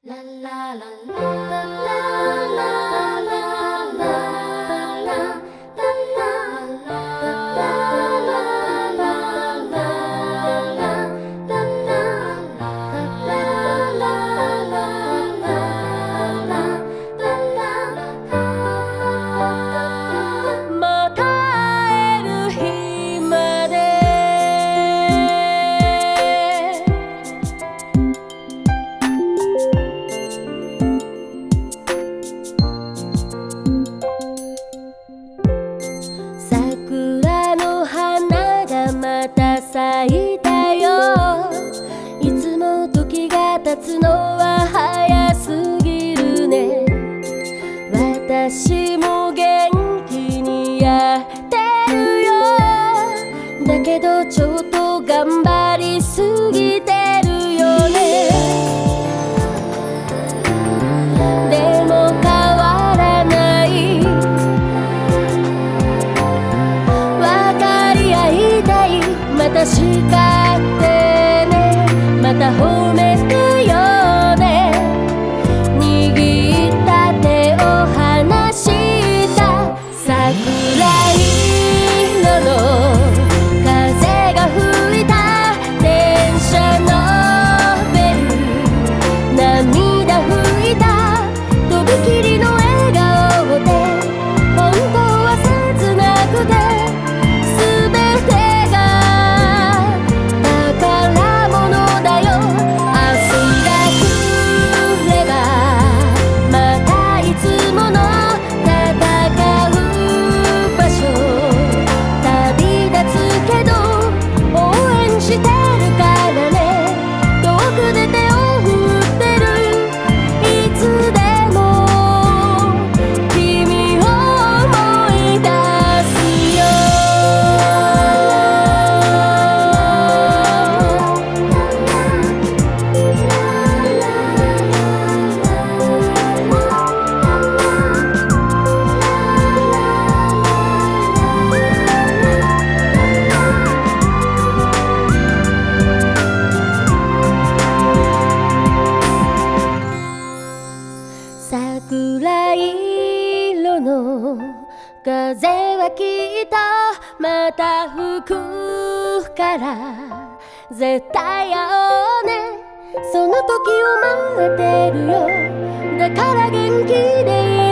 桜の花がまた咲いたよ。いつも時が経つのは早すぎるね。私も元気にやってるよ。だけどちょっと頑張りすぎてるよね。でも変わらない、分かり合いたい。また叱ってね、また褒めるよね。握った手を離した桜色の風が吹いた電車のベル、涙拭いたとびきりの笑顔で、本当は切なくて全てが宝物だよ。明日が来ればまたいつもの戦う場所、旅立つけど応援してるからね。遠くで手を振ってる、いつでも君を思い出すよ。桜色の風はきっとまた吹くから絶対会おうね。その時を待ってるよ。だから元気でい